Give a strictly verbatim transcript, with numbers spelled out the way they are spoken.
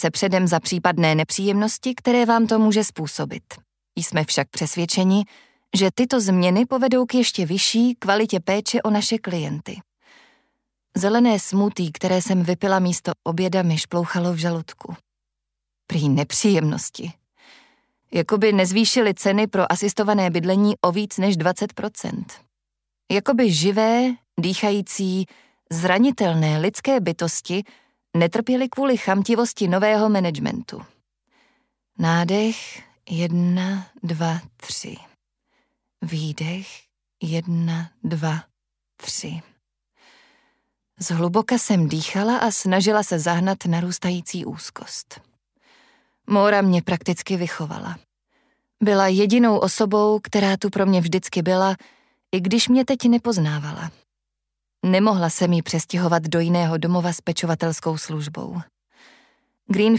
se předem za případné nepříjemnosti, které vám to může způsobit. Jsme však přesvědčeni, že tyto změny povedou k ještě vyšší kvalitě péče o naše klienty. Zelené smoothie, které jsem vypila místo oběda, mi šplouchalo v žaludku. Prý nepříjemnosti. Jakoby nezvýšily ceny pro asistované bydlení o víc než dvacet procent. Jakoby živé, dýchající, zranitelné lidské bytosti netrpěly kvůli chamtivosti nového managementu. Nádech, jedna, dva, tři. Výdech, jedna, dva, tři. Zhluboka jsem dýchala a snažila se zahnat narůstající úzkost. Móra mě prakticky vychovala. Byla jedinou osobou, která tu pro mě vždycky byla, i když mě teď nepoznávala. Nemohla jsem jí přestěhovat do jiného domova s pečovatelskou službou. Greenfield